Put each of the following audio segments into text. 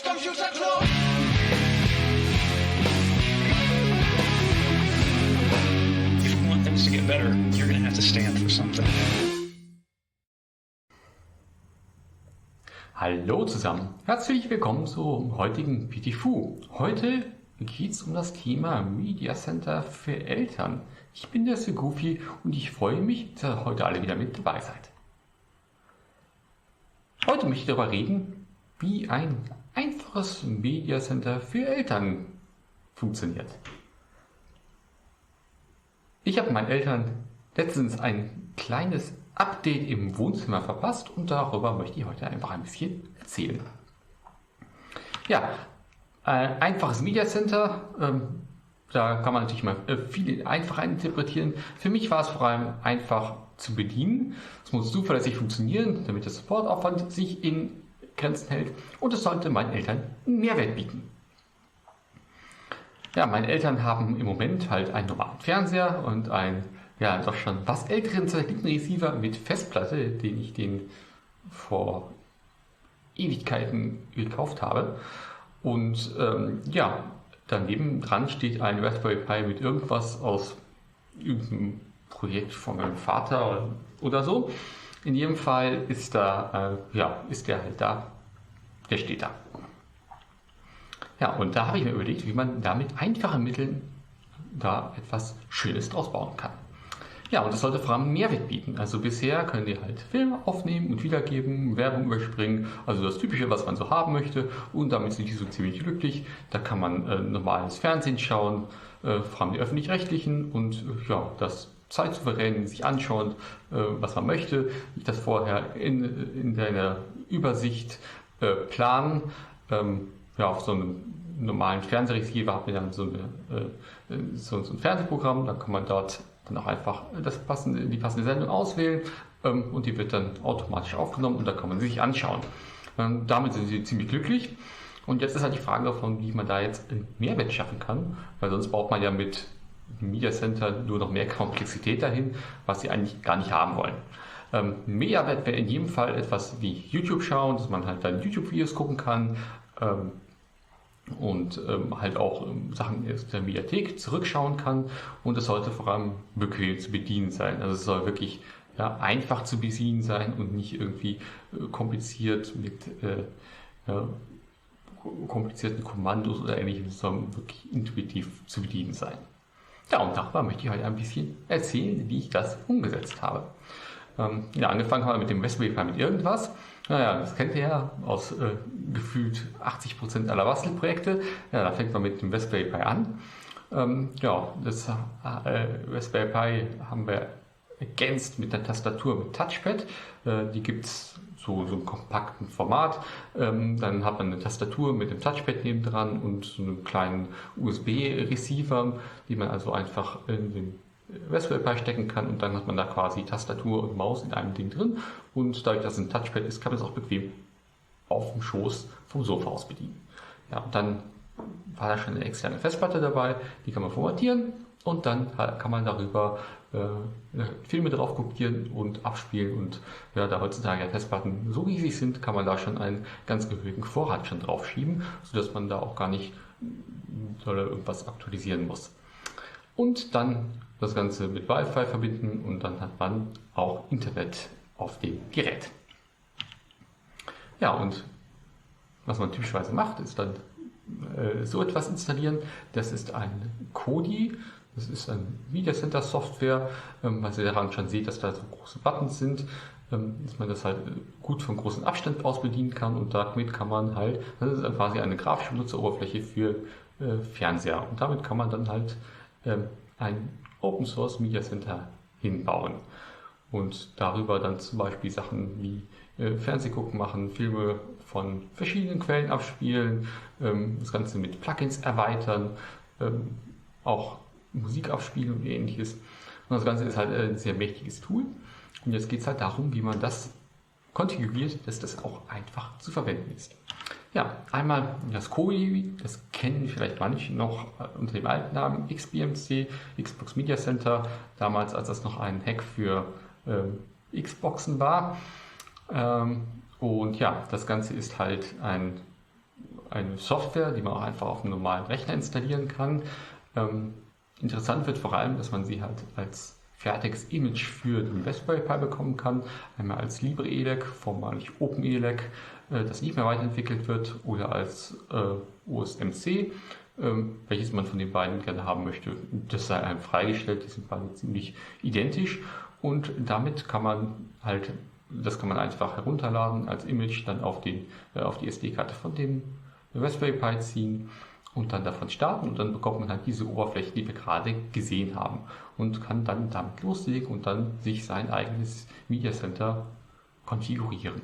Computer Club. If you want things to get better, you're going to have to stand for something. Hallo zusammen, herzlich willkommen zum heutigen PTFU. Heute geht es um das Thema Media Center für Eltern. Ich bin der Sir Goofy und ich freue mich, dass ihr heute alle wieder mit dabei seid. Heute möchte ich darüber reden, wie ein einfaches Media Center für Eltern funktioniert. Ich habe meinen Eltern letztens ein kleines Update im Wohnzimmer verpasst und darüber möchte ich heute einfach ein bisschen erzählen. Ja, ein einfaches Media Center, da kann man natürlich mal viel einfacher interpretieren. Für mich war es vor allem einfach zu bedienen. Es muss zuverlässig funktionieren, damit der Supportaufwand sich in Grenzen hält und es sollte meinen Eltern einen Mehrwert bieten. Ja, meine Eltern haben im Moment halt einen normalen Fernseher und einen doch schon was älteren Satellitenreceiver mit Festplatte, den ich denen vor Ewigkeiten gekauft habe. Und daneben dran steht ein Raspberry Pi mit irgendwas aus irgendeinem Projekt von meinem Vater oder so. In jedem Fall ist der halt da, der steht da. Ja, und da habe ich mir überlegt, wie man da mit einfachen Mitteln da etwas Schönes draus bauen kann. Ja, und das sollte vor allem Mehrwert bieten. Also bisher können die halt Filme aufnehmen und wiedergeben, Werbung überspringen, also das Typische, was man so haben möchte. Und damit sind die so ziemlich glücklich. Da kann man normales Fernsehen schauen, vor allem die Öffentlich-Rechtlichen und das zeitsouverän sich anschauen, was man möchte. Das vorher in deiner Übersicht planen. Auf so einem normalen Fernsehreceiver hat man dann so ein Fernsehprogramm, dann kann man dort dann auch einfach die passende Sendung auswählen und die wird dann automatisch aufgenommen und da kann man sie sich anschauen. Damit sind sie ziemlich glücklich und jetzt ist halt die Frage davon, wie man da jetzt einen Mehrwert schaffen kann, weil sonst braucht man ja mit Media Center nur noch mehr Komplexität dahin, was sie eigentlich gar nicht haben wollen. Mehrwert wäre in jedem Fall etwas wie YouTube schauen, dass man halt dann YouTube-Videos gucken kann, und halt auch Sachen aus der Mediathek zurückschauen kann und es sollte vor allem bequem zu bedienen sein. Also es soll wirklich einfach zu bedienen sein und nicht irgendwie kompliziert mit komplizierten Kommandos oder ähnlichem, sondern wirklich intuitiv zu bedienen sein. Ja, und darüber möchte ich heute ein bisschen erzählen, wie ich das umgesetzt habe. Angefangen haben wir mit dem Raspberry Pi mit irgendwas. Das kennt ihr ja aus gefühlt 80% aller Bastelprojekte. Ja, da fängt man mit dem Raspberry Pi an. Das Raspberry Pi haben wir ergänzt mit einer Tastatur mit Touchpad. Die gibt es so einem kompakten Format. Dann hat man eine Tastatur mit dem Touchpad nebendran und so einem kleinen USB-Receiver, die man also einfach in den Raspberry Pi stecken kann und dann hat man da quasi Tastatur und Maus in einem Ding drin und dadurch, dass es ein Touchpad ist, kann man es auch bequem auf dem Schoß vom Sofa aus bedienen. Ja, und dann war da schon eine externe Festplatte dabei, die kann man formatieren und dann kann man darüber Filme drauf kopieren und abspielen und da heutzutage Festplatten so riesig sind, kann man da schon einen ganz gehörigen Vorrat schon drauf schieben, sodass man da auch gar nicht irgendwas aktualisieren muss. Und dann das Ganze mit Wi-Fi verbinden und dann hat man auch Internet auf dem Gerät. Ja, und was man typischerweise macht, ist dann so etwas installieren. Das ist ein Kodi, das ist ein Media Center Software, was ihr daran schon seht, dass da so große Buttons sind, dass man das halt gut von großem Abstand aus bedienen kann und damit kann man halt, das ist dann quasi eine grafische Benutzeroberfläche für Fernseher und damit kann man dann halt ein Open Source Media Center hinbauen und darüber dann zum Beispiel Sachen wie Fernsehgucken machen, Filme von verschiedenen Quellen abspielen, das Ganze mit Plugins erweitern, auch Musik abspielen und ähnliches. Und das Ganze ist halt ein sehr mächtiges Tool und jetzt geht es halt darum, wie man das konfiguriert, dass das auch einfach zu verwenden ist. Ja, einmal das Kodi, das kennen vielleicht manche noch unter dem alten Namen XBMC, Xbox Media Center, damals als das noch ein Hack für Xboxen war. Und das Ganze ist halt ein eine Software, die man auch einfach auf einem normalen Rechner installieren kann. Interessant wird vor allem, dass man sie halt als fertiges Image für den Raspberry Pi bekommen kann. Einmal als LibreELEC, vormalig OpenELEC, das nicht mehr weiterentwickelt wird, oder als OSMC, welches man von den beiden gerne haben möchte. Das sei einem freigestellt, die sind beide ziemlich identisch und damit kann man halt, das kann man einfach herunterladen als Image, dann auf die SD-Karte von dem Raspberry Pi ziehen und dann davon starten und dann bekommt man halt diese Oberfläche, die wir gerade gesehen haben und kann dann damit loslegen und dann sich sein eigenes Media Center konfigurieren.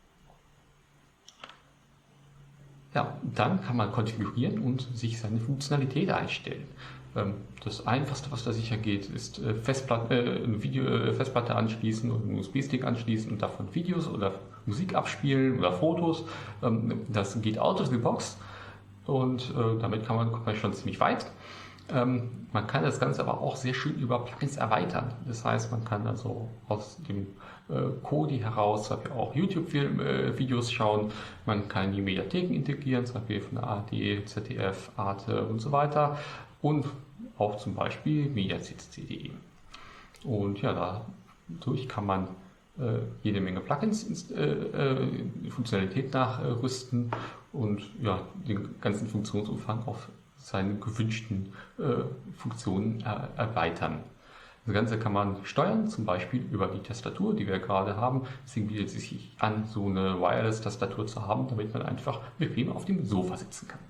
Ja, dann kann man konfigurieren und sich seine Funktionalität einstellen. Das Einfachste, was da sicher geht, ist eine Festplatte anschließen und einen USB-Stick anschließen und davon Videos oder Musik abspielen oder Fotos. Das geht out of the box und damit kommt man schon ziemlich weit. Man kann das Ganze aber auch sehr schön über Plugins erweitern. Das heißt, man kann also aus dem Kodi heraus auch YouTube-Videos schauen. Man kann die Mediatheken integrieren, zum Beispiel von der ARD, ZDF, Arte und so weiter. Und auch zum Beispiel mediaccc.de. Und ja, dadurch kann man jede Menge Plugins, Funktionalität nachrüsten und ja, den ganzen Funktionsumfang auf seine gewünschten Funktionen erweitern. Das Ganze kann man steuern, zum Beispiel über die Tastatur, die wir gerade haben. Deswegen bietet es sich an, so eine Wireless-Tastatur zu haben, damit man einfach bequem auf dem Sofa sitzen kann.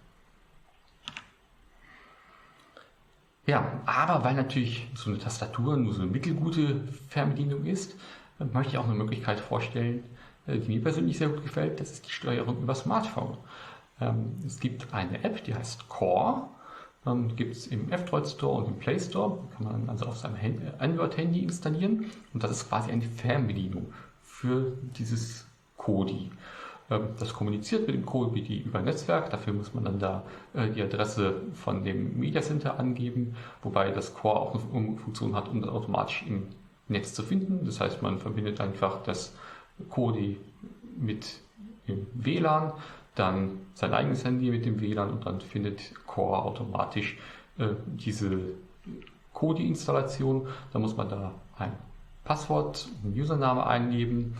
Ja, aber weil natürlich so eine Tastatur nur so eine mittelgute Fernbedienung ist, möchte ich auch eine Möglichkeit vorstellen, die mir persönlich sehr gut gefällt. Das ist die Steuerung über Smartphone. Es gibt eine App, die heißt Core. Gibt es im F-Droid Store und im Play Store. Kann man also auf seinem Android-Handy installieren. Und das ist quasi eine Fernbedienung für dieses Kodi. Das kommuniziert mit dem Kodi über Netzwerk. Dafür muss man dann da die Adresse von dem Media Center angeben. Wobei das Core auch eine Funktion hat, um das automatisch im Netz zu finden. Das heißt, man verbindet einfach das Kodi mit dem WLAN, dann sein eigenes Handy mit dem WLAN und dann findet Core automatisch diese Kodi-Installation. Da muss man da ein Passwort, einen Username eingeben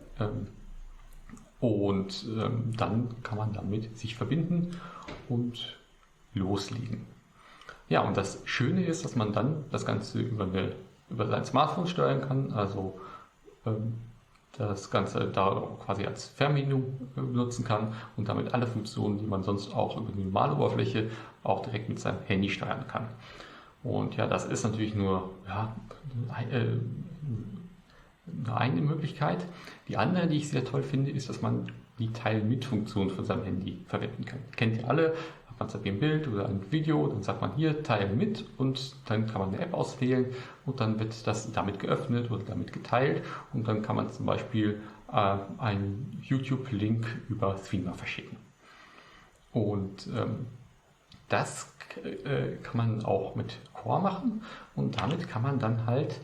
und dann kann man damit sich verbinden und loslegen. Ja, und das Schöne ist, dass man dann das Ganze über sein Smartphone steuern kann, also das Ganze da quasi als Fernbedienung benutzen kann und damit alle Funktionen, die man sonst auch über die normale Oberfläche auch direkt mit seinem Handy steuern kann. Und ja, das ist natürlich nur eine Möglichkeit. Die andere, die ich sehr toll finde, ist, dass man die Teil-mit-Funktion von seinem Handy verwenden kann. Kennt ihr alle? Hat man zum Beispiel ein Bild oder ein Video, dann sagt man hier Teil mit und dann kann man eine App auswählen und dann wird das damit geöffnet oder damit geteilt und dann kann man zum Beispiel einen YouTube-Link über Threema verschicken. Und das kann man auch mit Core machen und damit kann man dann halt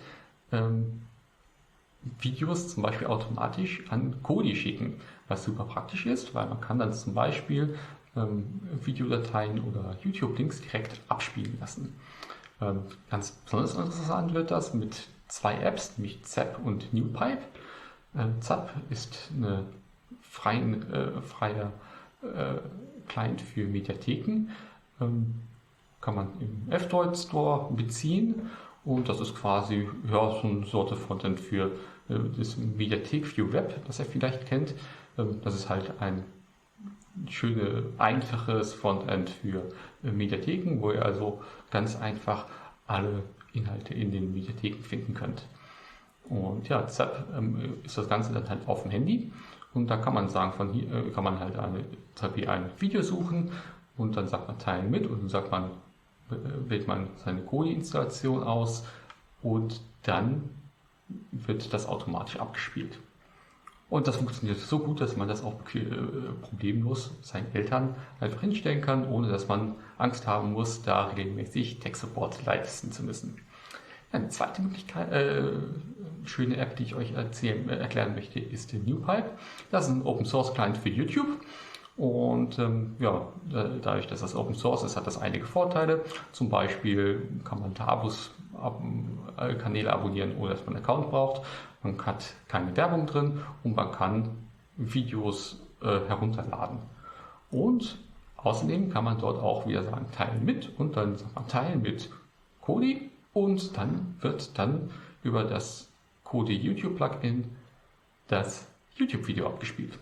Videos zum Beispiel automatisch an Kodi schicken, was super praktisch ist, weil man kann dann zum Beispiel Videodateien oder YouTube-Links direkt abspielen lassen. Ganz besonders interessant wird das mit zwei Apps, nämlich Zap und NewPipe. Zap ist eine freier Client für Mediatheken. Kann man im F-Droid Store beziehen und das ist quasi so eine Sorte Frontend für das Mediathek View Web, das ihr vielleicht kennt. Das ist halt ein schönes, einfaches Frontend für Mediatheken, wo ihr also ganz einfach alle Inhalte in den Mediatheken finden könnt. Und ja, Zap ist das Ganze dann halt auf dem Handy und da kann man sagen, von hier kann man halt ein Video suchen und dann sagt man Teilen mit und dann sagt man, wählt man seine Kodi-Installation aus und dann wird das automatisch abgespielt. Und das funktioniert so gut, dass man das auch problemlos seinen Eltern einfach hinstellen kann, ohne dass man Angst haben muss, da regelmäßig Tech-Support leisten zu müssen. Eine zweite Möglichkeit, schöne App, die ich euch erklären möchte, ist der NewPipe. Das ist ein Open-Source-Client für YouTube Und dadurch, dass das Open Source ist, hat das einige Vorteile. Zum Beispiel kann man Kanäle abonnieren, ohne dass man einen Account braucht. Man hat keine Werbung drin und man kann Videos herunterladen. Und außerdem kann man dort auch wieder sagen, teilen mit, und dann sagt man teilen mit Kodi, und dann wird dann über das Kodi YouTube Plugin das YouTube-Video abgespielt.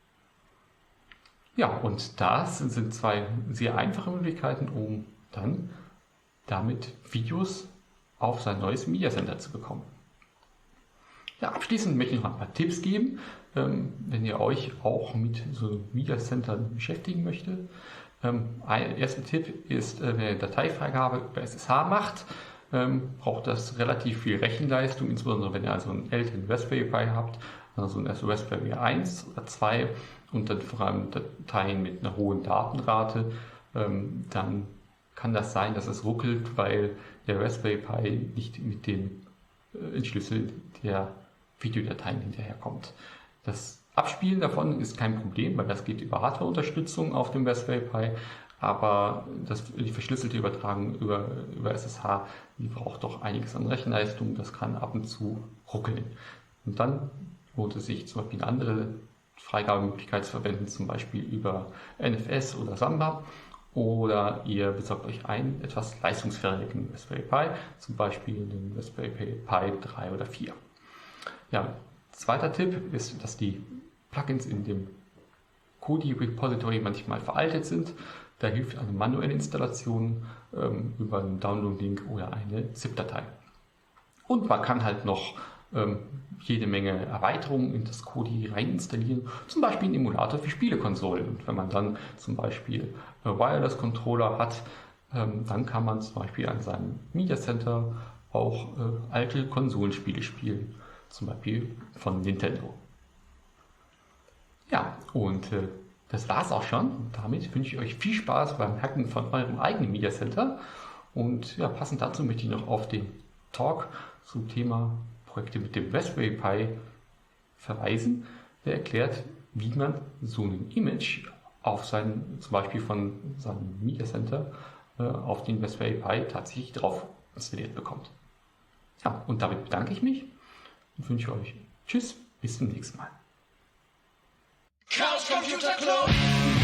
Ja, und das sind zwei sehr einfache Möglichkeiten, um dann damit Videos auf sein neues Media Center zu bekommen. Ja, abschließend möchte ich noch ein paar Tipps geben, wenn ihr euch auch mit so Media Centern beschäftigen möchtet. Erster Tipp ist, wenn ihr Dateifreigabe über SSH macht, braucht das relativ viel Rechenleistung, insbesondere wenn ihr also einen älteren Raspberry Pi habt, also ein Raspberry 1 oder 2 und dann vor allem Dateien mit einer hohen Datenrate, dann kann das sein, dass es ruckelt, weil der Raspberry Pi nicht mit dem Entschlüsseln der Videodateien hinterherkommt. Das Abspielen davon ist kein Problem, weil das geht über Hardware-Unterstützung auf dem Raspberry Pi, aber die verschlüsselte Übertragung über SSH, die braucht doch einiges an Rechenleistung, das kann ab und zu ruckeln. Und dann lohnt es sich zum Beispiel eine andere Freigabemöglichkeit zu verwenden, zum Beispiel über NFS oder Samba, oder ihr besorgt euch einen etwas leistungsfähigen Raspberry Pi, zum Beispiel den Raspberry Pi 3 oder 4. Ja, zweiter Tipp ist, dass die Plugins in dem Kodi Repository manchmal veraltet sind. Da hilft eine manuelle Installation über einen Download-Link oder eine ZIP-Datei. Und man kann halt noch jede Menge Erweiterungen in das Kodi rein installieren, zum Beispiel einen Emulator für Spielekonsolen. Und wenn man dann zum Beispiel Wireless-Controller hat, dann kann man zum Beispiel an seinem Media Center auch alte Konsolenspiele spielen, zum Beispiel von Nintendo. Ja, und das war's auch schon. Und damit wünsche ich euch viel Spaß beim Hacken von eurem eigenen Media Center. Und ja, passend dazu möchte ich noch auf den Talk zum Thema Projekte mit dem Raspberry Pi verweisen, der erklärt, wie man so ein Image zum Beispiel von seinem Media Center auf den Raspberry Pi tatsächlich drauf installiert bekommt. Ja, und damit bedanke ich mich und wünsche euch Tschüss, bis zum nächsten Mal. Chaos Computer Club!